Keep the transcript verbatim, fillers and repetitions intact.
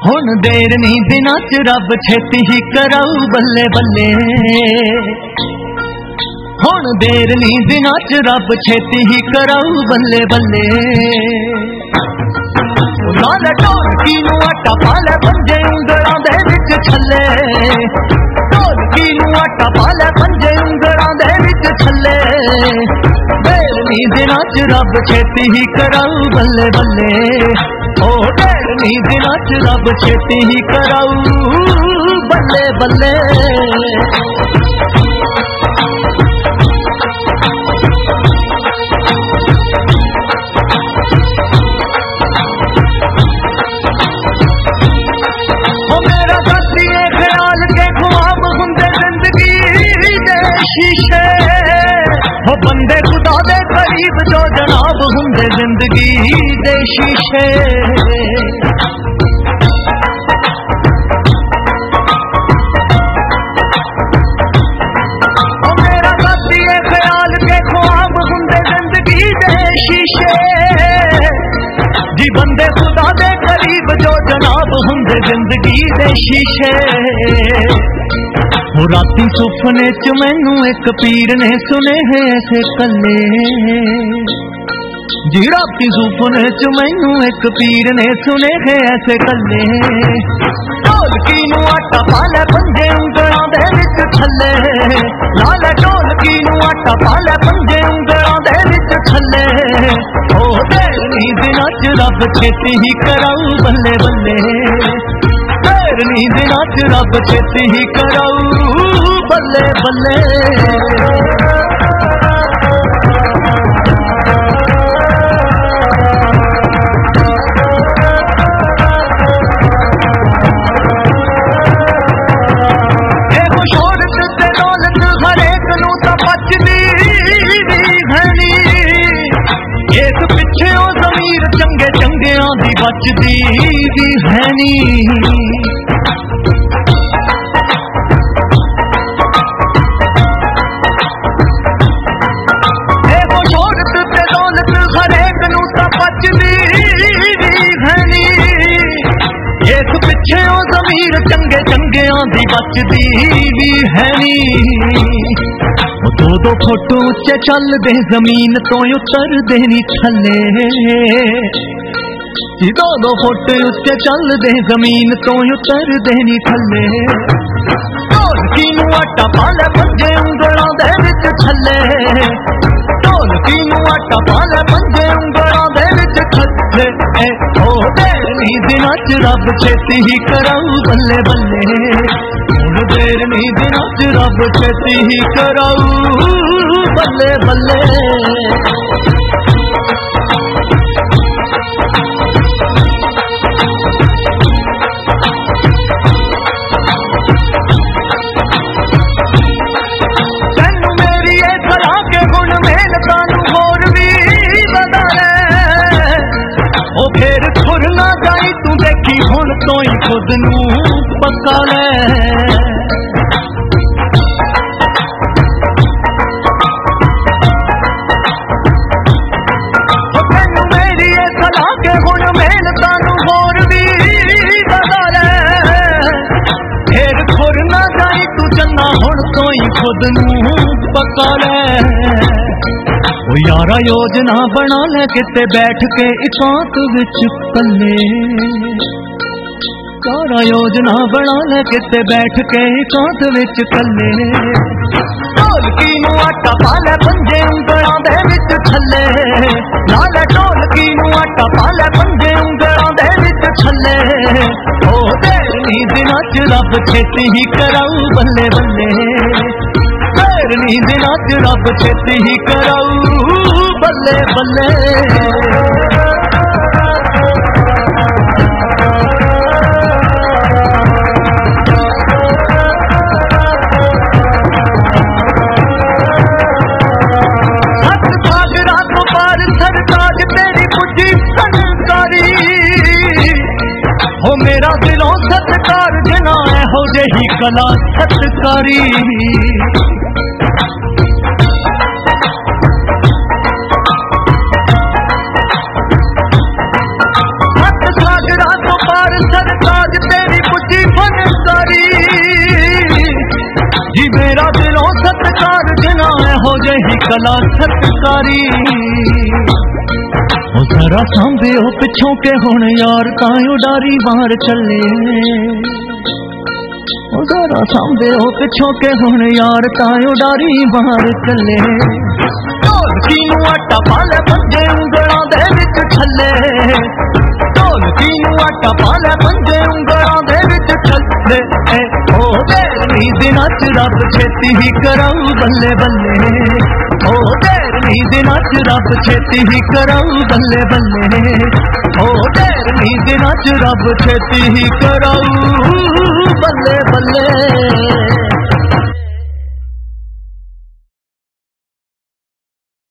हुण देर नहीं दिना च रब छेती ही कराऊ बल्ले बल्ले। हुण देर नहीं दिना च रब छेती ही कराऊ बल्ले बल्ले। नाल ढोलकी नूं आटा पा लै पंजे उंगलां दे विच छल्ले। ढोलकी नूं आटा पा लै पंजे उंगलां दे विच छल्ले। देर नहीं दिना च रब छेती ही कराऊ बल्ले बल्ले। ओ देर नहीं दिना च रब छेती ही कराऊ बल्ले बल्ले। ओ मेरा साथी ख्याल के ख्वाब हुंदे जिंदगी दे शीशे। ओ बंदे खुदा दे करीब जो जनाब हुंदे जिंदगी दे शीशे। ओ मेरा साथी ख्याल के ख्वाब हुंदे जिंदगी दे शीशे। जी बंदे खुदा दे करीब जो जनाब हुंदे जिंदगी दे शीशे। हो राती सुपने च मैनू एक पीर ने सुने है ऐसे कल्ले। जी राती सुपने च मैनू एक पीर ने सुने है ऐसे कल्ले। ढोलकी नूं आटा पा लै पंजे उंगलां दे विच छल्ले। लाल ढोलकी नूं आटा पा लै पंजे उंगलां दे विच छल्ले। ओ देर नहीं दिना च रब छेती ही कराऊ बल्ले बल्ले। देर नहीं दिना च रब छेती ही कराऊ बल्ले बल्ले। चंगे चंगियां दी बचदी भी है नी। वो शोहरत ते दौलत हरेक नूं तां बचदी भी है नी। इस पिछे ओ ज़मीर चंगे चंगियां दी बचदी भी है नी। दो दो फुट उच्चे चल दे जमीन तो उतर दे नी थल्ले। दो दो फुट उच्चे चल दे जमीन तो उतर दे नी थल्ले। ढोलकी नूं आटा पा लै पंजे उंगलां दे विच छल्ले। ढोलकी नूं आटा पा लै पंजे उंगलां दे विच छल्ले। ओ देर नहीं दिना च रब छेती ही कराऊ बल्ले बल्ले। देर नहीं दिना च रब छेती ही कराऊ बल्ले बल्ले। तेनू मेरी ए सलाह के गुण मेहनतां नूं होर भी वधा लै। ओ फिर खुर ना जाई तू देखी हुण तो ही खुद नूं पक्का लै। खुद नूं पक्का लै। ओ यारा योजना बना लै किते बैठ के एकांत विच कल्ले। यारा योजना बना लै किते बैठ के एकांत विच कल्ले। ढोलकी नूं आटा पा लै पंजे उंगलां दे विच छल्ले। लाल ढोलकी नूं आटा पा लै पंजे उंगलां दे विच छल्ले। ओ देर नहीं दिना च रब छेती ही कराऊ बल्ले बल्ले। देर नहीं दिना च रब छेती ही कराऊ बल्ले बल्ले। हो मेरा दिलों सत्कार जना है हो जही कला सत्कारी। हथ सागरा तो पार सरताज कला छटकारी ओ जरा सांभे हो पिछों के हुण यार तां उडारी बाहर चले ओ जरा सांभे हो पिछों के हुण यार तां उडारी बाहर चले ढोलकी नूं आटा पा ले पंजे उंगलां दे विच छल्ले ढोलकी नूं आटा पा ले पंजे उंगलां दे विच छल्ले ओ तेरवीं दिनां च रब छेती ही कराऊ बल्ले बल्ले ओ तेरवीं दिनां च रब छेती ही कराऊ बल्ले बल्ले ओ तेरवीं दिनां च रब छेती ही कराऊ बल्ले बल्ले।